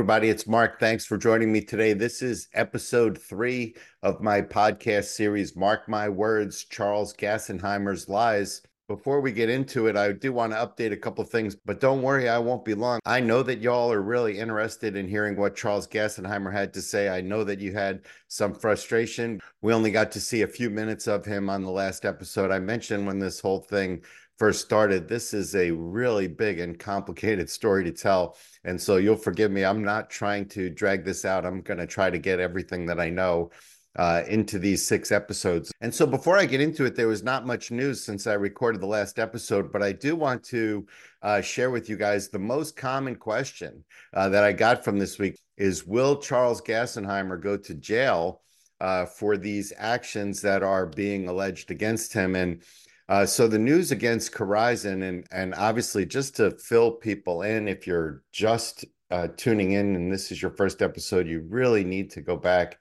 everybody, it's Mark. Thanks for joining me today. This is episode 3 of my podcast series, Mark My Words, Charles Gassenheimer's Lies. Before we get into it, I do want to update a couple of things, but don't worry, I won't be long. I know that y'all are really interested in hearing what Charles Gassenheimer had to say. I know that you had some frustration. We only got to see a few minutes of him on the last episode. I mentioned when this whole thing first started, this is a really big and complicated story to tell. And so you'll forgive me. I'm not trying to drag this out. I'm going to try to get everything that I know into these 6 episodes. And so before I get into it, there was not much news since I recorded the last episode, but I do want to share with you guys the most common question that I got from this week is, will Charles Gassenheimer go to jail for these actions that are being alleged against him? And so the news against Corizon, and obviously just to fill people in, if you're just tuning in and this is your first episode, you really need to go back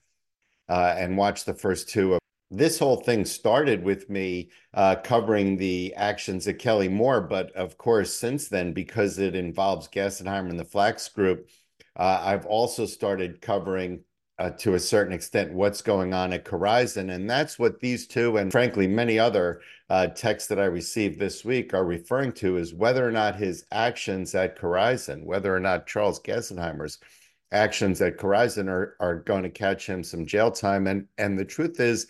and watch the first 2. This whole thing started with me covering the actions of Kelly Moore, but of course, since then, because it involves Gassenheimer and the Flax Group, I've also started covering to a certain extent what's going on at Corizon. And that's what these 2, and frankly, many other texts that I received this week are referring to, is whether or not his actions at Corizon, whether or not Charles Gassenheimer's actions at Corizon are going to catch him some jail time. And the truth is,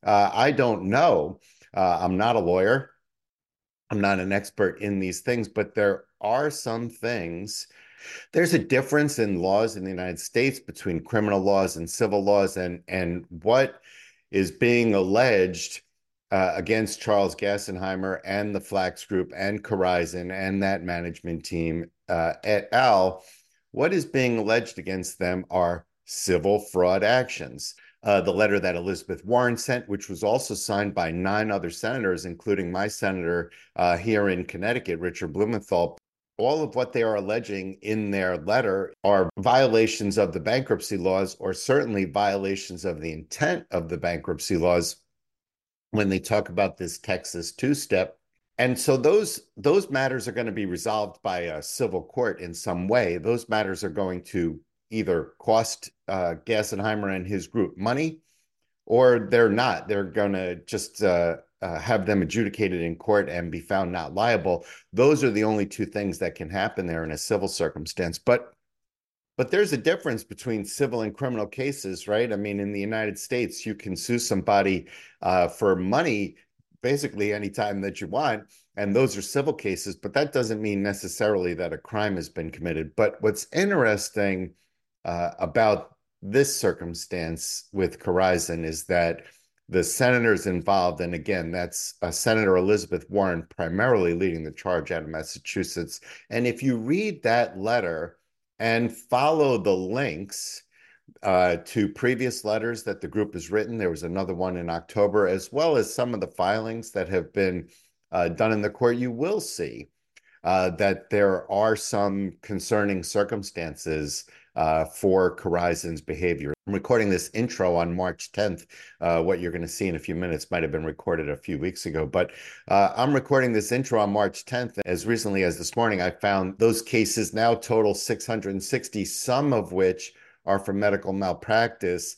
I don't know. I'm not a lawyer. I'm not an expert in these things, but there are some things. There's a difference in laws in the United States between criminal laws and civil laws, and what is being alleged against Charles Gassenheimer and the Flax Group and Corizon and that management team et al. What is being alleged against them are civil fraud actions. The letter that Elizabeth Warren sent, which was also signed by 9 other senators, including my senator here in Connecticut, Richard Blumenthal, all of what they are alleging in their letter are violations of the bankruptcy laws, or certainly violations of the intent of the bankruptcy laws when they talk about this Texas two-step. And so those matters are going to be resolved by a civil court in some way. Those matters are going to either cost Gassenheimer and his group money, or they're not. They're going to just have them adjudicated in court and be found not liable. Those are the only 2 things that can happen there in a civil circumstance. But there's a difference between civil and criminal cases, right? I mean, in the United States, you can sue somebody for money basically anytime that you want, and those are civil cases, but that doesn't mean necessarily that a crime has been committed. But what's interesting about this circumstance with Corizon is that the senators involved, and again, that's Senator Elizabeth Warren primarily leading the charge out of Massachusetts. And if you read that letter and follow the links to previous letters that the group has written, there was another one in October, as well as some of the filings that have been done in the court, you will see that there are some concerning circumstances for Corizon's behavior. I'm recording this intro on March 10th. What you're going to see in a few minutes might have been recorded a few weeks ago, but I'm recording this intro on March 10th. As recently as this morning, I found those cases now total 660, some of which are for medical malpractice,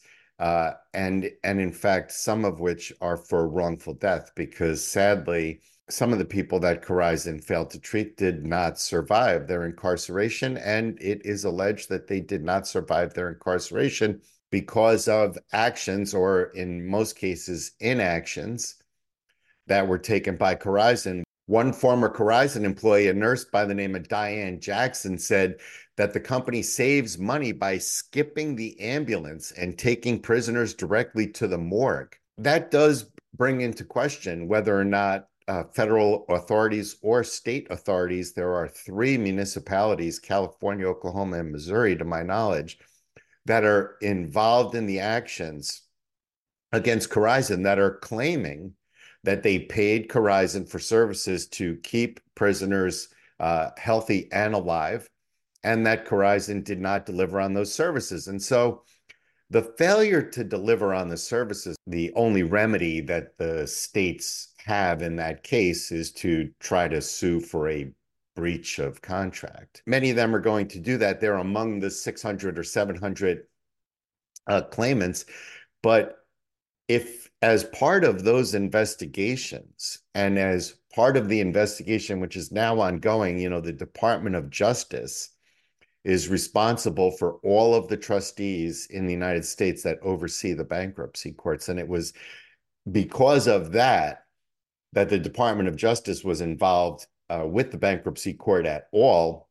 and in fact, some of which are for wrongful death, because sadly, some of the people that Corizon failed to treat did not survive their incarceration, and it is alleged that they did not survive their incarceration because of actions, or in most cases, inactions, that were taken by Corizon. One former Corizon employee, a nurse by the name of Diane Jackson, said that the company saves money by skipping the ambulance and taking prisoners directly to the morgue. That does bring into question whether or not federal authorities or state authorities, there are 3 municipalities, California, Oklahoma, and Missouri, to my knowledge, that are involved in the actions against Corizon, that are claiming that they paid Corizon for services to keep prisoners healthy and alive, and that Corizon did not deliver on those services. And so the failure to deliver on the services, the only remedy that the states have in that case is to try to sue for a breach of contract. Many of them are going to do that. They're among the 600 or 700 claimants. But if, as part of those investigations and as part of the investigation, which is now ongoing, the Department of Justice is responsible for all of the trustees in the United States that oversee the bankruptcy courts. And it was because of that the Department of Justice was involved with the bankruptcy court at all.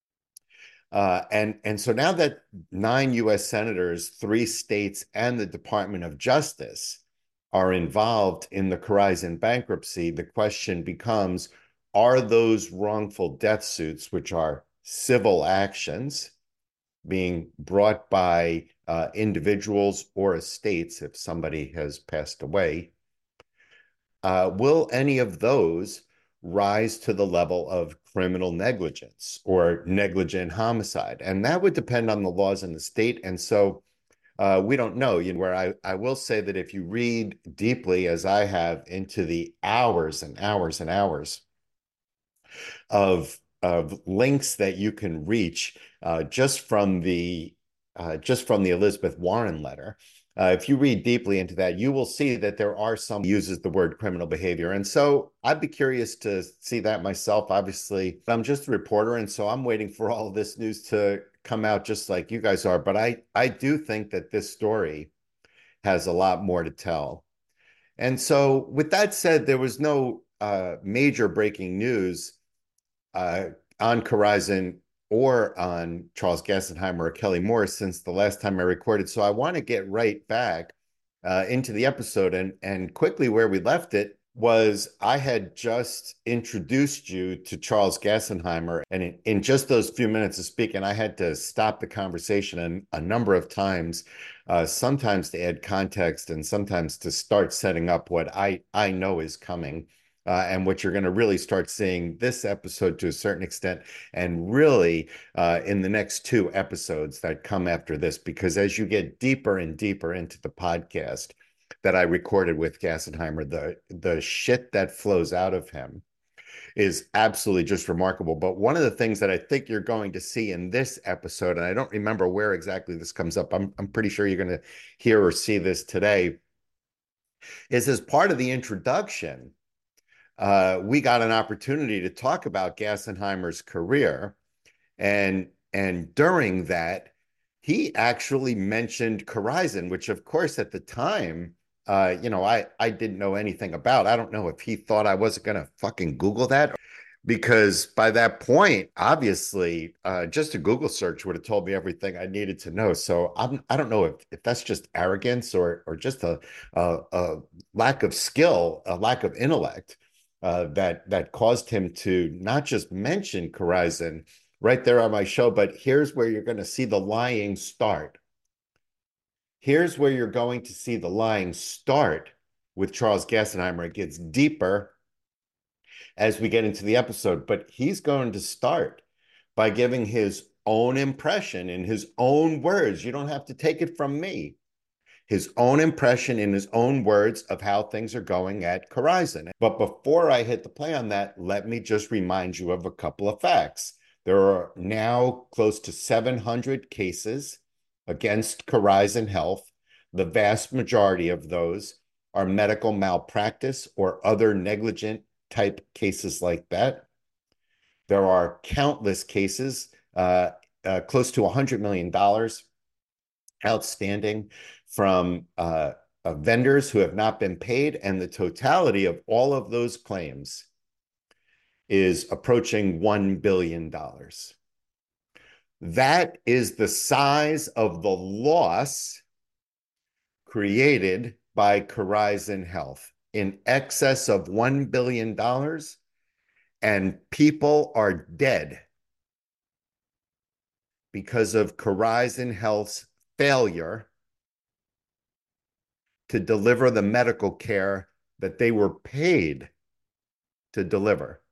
And so now that 9 U.S. senators, 3 states, and the Department of Justice are involved in the Corizon bankruptcy, the question becomes, are those wrongful death suits, which are civil actions being brought by individuals or estates if somebody has passed away, will any of those rise to the level of criminal negligence or negligent homicide? And that would depend on the laws in the state. And so we don't know. Where I will say that if you read deeply, as I have, into the hours and hours and hours of links that you can reach just from the Elizabeth Warren letter. If you read deeply into that, you will see that there are some uses the word criminal behavior. And so I'd be curious to see that myself. Obviously, I'm just a reporter, and so I'm waiting for all of this news to come out just like you guys are. But I do think that this story has a lot more to tell. And so with that said, there was no major breaking news on Corizon or on Charles Gassenheimer or Kelly Morris since the last time I recorded. So I want to get right back into the episode. And quickly, where we left it was I had just introduced you to Charles Gassenheimer. And in just those few minutes of speaking, I had to stop the conversation a number of times, sometimes to add context and sometimes to start setting up what I know is coming. And what you're going to really start seeing this episode to a certain extent, and really in the next 2 episodes that come after this, because as you get deeper and deeper into the podcast that I recorded with Gassenheimer, the shit that flows out of him is absolutely just remarkable. But one of the things that I think you're going to see in this episode, and I don't remember where exactly this comes up, I'm pretty sure you're going to hear or see this today, is as part of the introduction. We got an opportunity to talk about Gassenheimer's career. And during that, he actually mentioned Corizon, which, of course, at the time, I didn't know anything about. I don't know if he thought I wasn't going to fucking Google that, because by that point, obviously, just a Google search would have told me everything I needed to know. So I don't know if that's just arrogance or just a lack of skill, a lack of intellect. That caused him to not just mention Corizon right there on my show, but here's where you're going to see the lying start. Here's where you're going to see the lying start with Charles Gassenheimer. It gets deeper as we get into the episode, but he's going to start by giving his own impression in his own words. You don't have to take it from me. His own impression in his own words of how things are going at Corizon. But before I hit the play on that, let me just remind you of a couple of facts. There are now close to 700 cases against Corizon Health. The vast majority of those are medical malpractice or other negligent type cases like that. There are countless cases, close to $100 million outstanding from vendors who have not been paid, and the totality of all of those claims is approaching $1 billion. That is the size of the loss created by Corizon Health, in excess of $1 billion, and people are dead because of Corizon Health's failure to deliver the medical care that they were paid to deliver.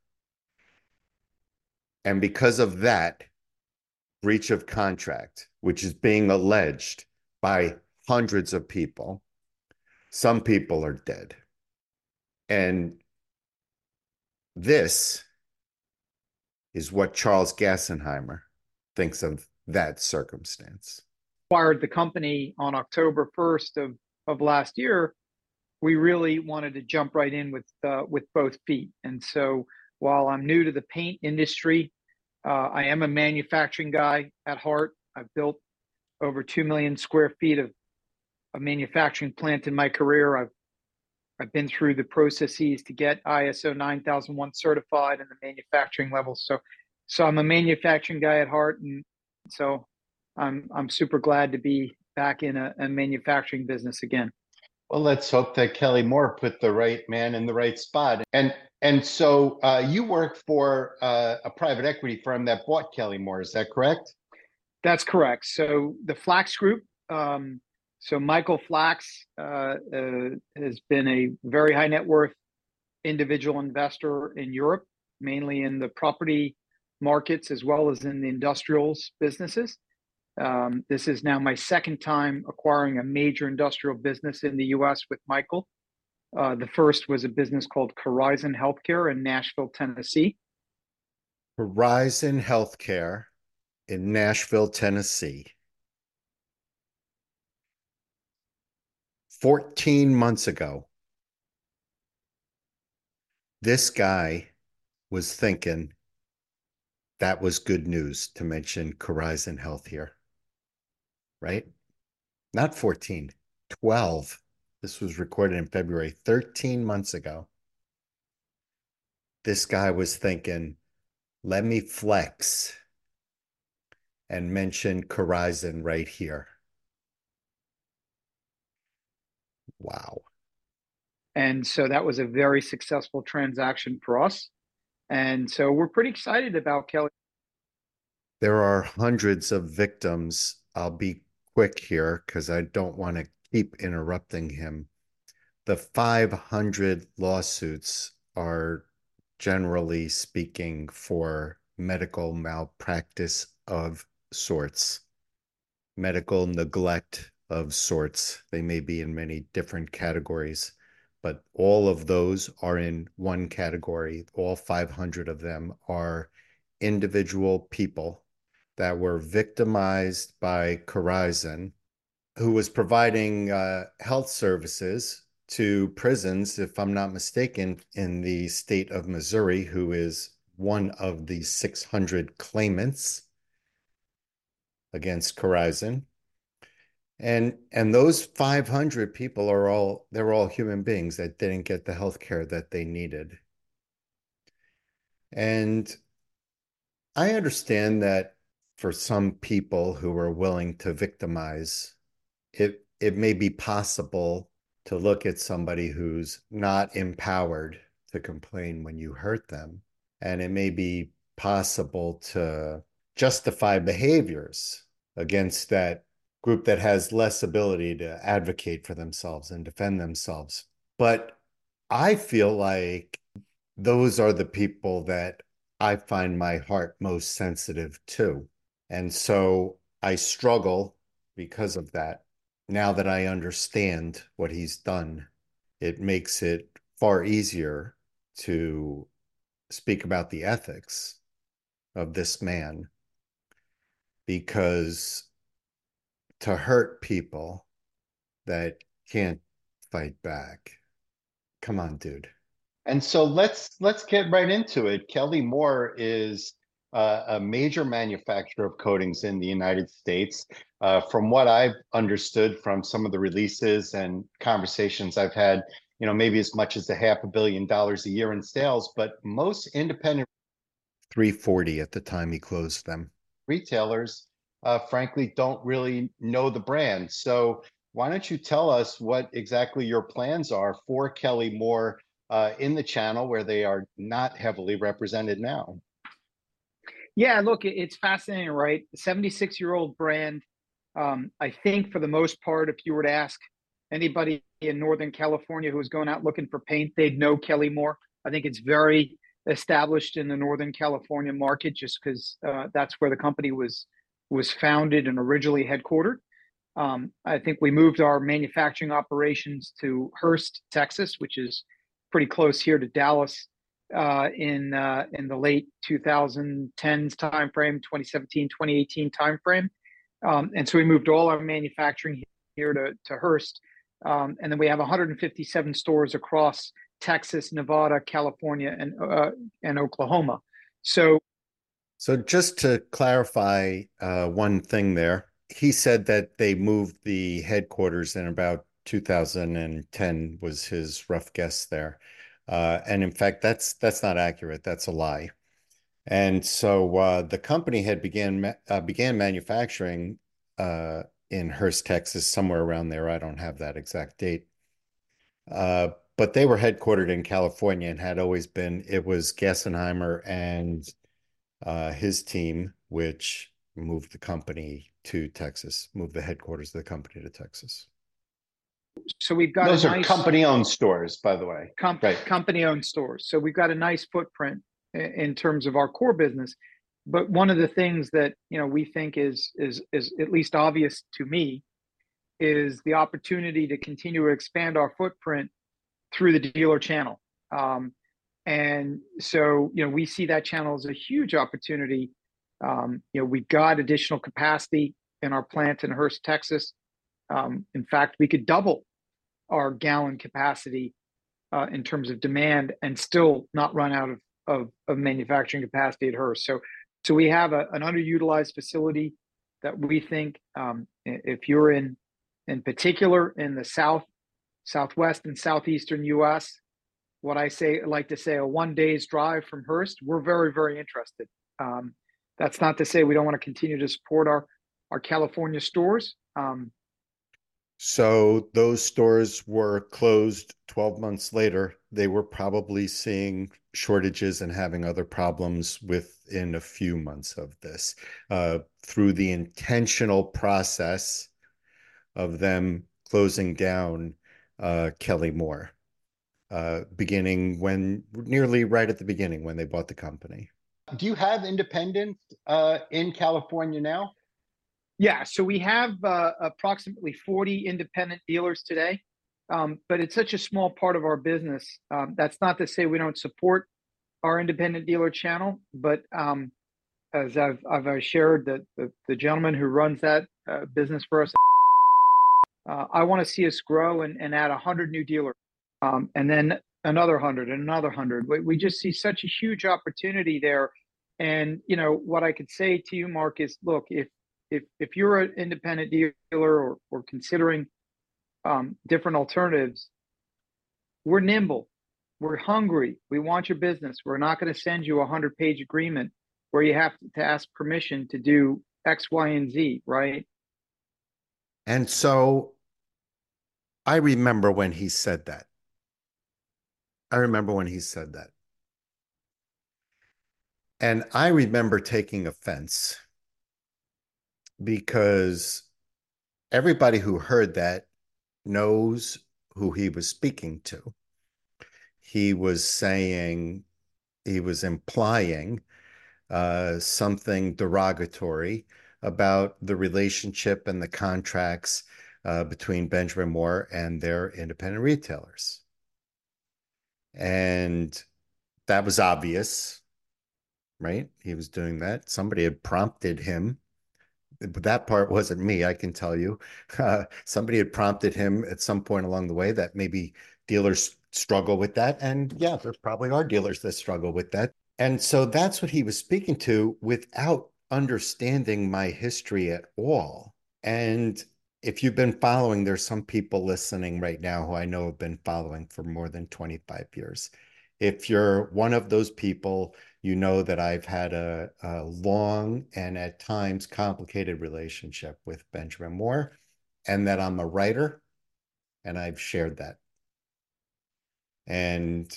And because of that breach of contract, which is being alleged by hundreds of people, some people are dead. And this is what Charles Gassenheimer thinks of that circumstance. Acquired the company on October 1st of last year, we really wanted to jump right in with both feet. And so while I'm new to the paint industry, I am a manufacturing guy at heart. I've built over 2 million square feet of a manufacturing plant in my career. I've been through the processes to get ISO 9001 certified in the manufacturing level. So I'm a manufacturing guy at heart, and so I'm super glad to be back in a manufacturing business again. Well, let's hope that Kelly Moore put the right man in the right spot. And so you work for a private equity firm that bought Kelly Moore. Is that correct? That's correct. So the Flax Group. So Michael Flax has been a very high net worth individual investor in Europe, mainly in the property markets as well as in the industrials businesses. This is now my second time acquiring a major industrial business in the US with Michael. The first was a business called Corizon Healthcare in Nashville, Tennessee. Horizon Healthcare in Nashville, Tennessee. 14 months ago, this guy was thinking that was good news to mention Corizon Health here, right? Not 14, 12. This was recorded in February, 13 months ago. This guy was thinking, let me flex and mention Corizon right here. Wow. And so that was a very successful transaction for us. And so we're pretty excited about Kelly. There are hundreds of victims. I'll be quick here because I don't want to keep interrupting him. The 500 lawsuits are, generally speaking, for medical malpractice of sorts, medical neglect of sorts. They may be in many different categories, but all of those are in one category. All 500 of them are individual people that were victimized by Corizon, who was providing health services to prisons, if I'm not mistaken, in the state of Missouri, who is one of the 600 claimants against Corizon. And those 500 people they're all human beings that didn't get the health care that they needed. And I understand that for some people who are willing to victimize, it may be possible to look at somebody who's not empowered to complain when you hurt them. And it may be possible to justify behaviors against that group that has less ability to advocate for themselves and defend themselves. But I feel like those are the people that I find my heart most sensitive to. And so I struggle because of that. Now that I understand what he's done, it makes it far easier to speak about the ethics of this man, because to hurt people that can't fight back, come on, dude. And so let's get right into it. Kelly Moore is a major manufacturer of coatings in the United States. From what I've understood from some of the releases and conversations I've had, maybe as much as $500 million a year in sales, but most independent 340 at the time he closed them. Retailers, frankly, don't really know the brand. So why don't you tell us what exactly your plans are for Kelly Moore in the channel where they are not heavily represented now? Yeah, look, it's fascinating, right? The 76-year-old brand. I think for the most part, if you were to ask anybody in Northern California who was going out looking for paint, they'd know Kelly Moore. I think it's very established in the Northern California market just because that's where the company was founded and originally headquartered. I think we moved our manufacturing operations to Hurst, Texas, which is pretty close here to Dallas, in the late 2010s timeframe, 2017, 2018 timeframe. And so we moved all our manufacturing here to Hurst. And then we have 157 stores across Texas, Nevada, California, and Oklahoma. So So just to clarify one thing there, he said that they moved the headquarters in about 2010 was his rough guess there. And in fact, that's not accurate. That's a lie. And so the company had began manufacturing in Hurst, Texas, somewhere around there. I don't have that exact date. But they were headquartered in California and had always been. It was Gassenheimer and his team, which moved the company to Texas, moved the headquarters of the company to Texas. so we've got Those a are nice company-owned stores, by the way. Right. company-owned stores. So we've got a nice footprint in terms of our core business. But one of the things that we think is at least obvious to me is the opportunity to continue to expand our footprint through the dealer channel. And so, we see that channel as a huge opportunity. We've got additional capacity in our plant in Hurst, Texas. In fact, we could double our gallon capacity in terms of demand and still not run out of manufacturing capacity at Hurst. So we have an underutilized facility that we think, if you're in particular in the South, Southwest, and Southeastern U.S., what I like to say, a 1 day's drive from Hurst, we're very, very interested. That's not to say we don't want to continue to support our California stores. So those stores were closed 12 months later. They were probably seeing shortages and having other problems within a few months of this, through the intentional process of them closing down Kelly Moore, beginning nearly right at the beginning when they bought the company. Do you have independent in California now? Yeah, so we have approximately 40 independent dealers today, but it's such a small part of our business. That's not to say we don't support our independent dealer channel, but as I've shared, the gentleman who runs that business for us, I want to see us grow and add 100 new dealers, and then another 100 and another 100. We just see such a huge opportunity there. And what I could say to you, Mark, is look, if you're an independent dealer or considering different alternatives, we're nimble, we're hungry, we want your business. We're not going to send you a 100-page agreement where you have to ask permission to do X, Y, and Z, right? And so I remember when he said that. And I remember taking offense because everybody who heard that knows who he was speaking to. He was implying something derogatory about the relationship and the contracts between Benjamin Moore and their independent retailers. And that was obvious, right? He was doing that. Somebody had prompted him. But that part wasn't me, I can tell you. Somebody had prompted him at some point along the way that maybe dealers struggle with that. And yeah, there probably are dealers that struggle with that. And so that's what he was speaking to without understanding my history at all. And if you've been following, there's some people listening right now who I know have been following for more than 25 years. If you're one of those people, you know that I've had a long and at times complicated relationship with Benjamin Moore, and that I'm a writer, and I've shared that. And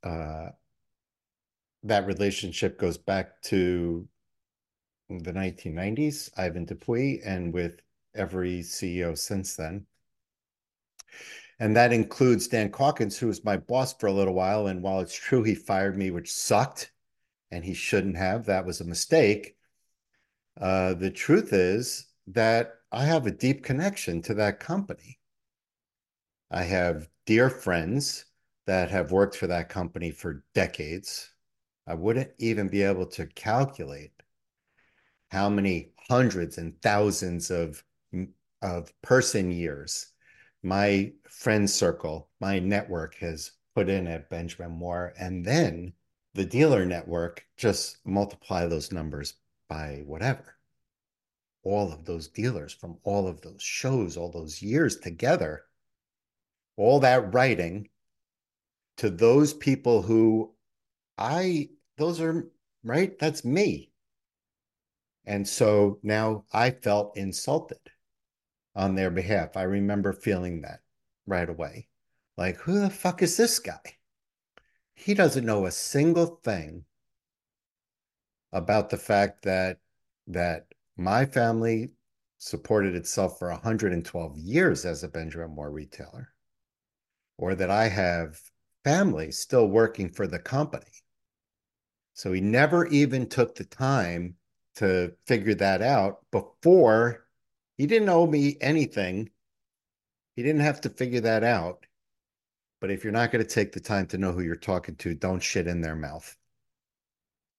that relationship goes back to the 1990s, Ivan Dupuis, and with every CEO since then. And that includes Dan Calkins, who was my boss for a little while. And while it's true he fired me, which sucked, and he shouldn't have, that was a mistake. The truth is that I have a deep connection to that company. I have dear friends that have worked for that company for decades. I wouldn't even be able to calculate how many hundreds and thousands of person years my friend circle, my network has put in at Benjamin Moore. And then the dealer network, just multiply those numbers by whatever. All of those dealers from all of those shows, all those years together, all that writing to those people who those are, right? That's me. And so now I felt insulted on their behalf. I remember feeling that right away. Like, who the fuck is this guy? He doesn't know a single thing about the fact that my family supported itself for 112 years as a Benjamin Moore retailer, or that I have family still working for the company. So he never even took the time to figure that out before. He didn't owe me anything. He didn't have to figure that out. But if you're not going to take the time to know who you're talking to, don't shit in their mouth.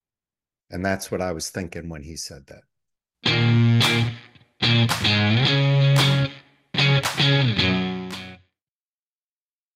And that's what I was thinking when he said that.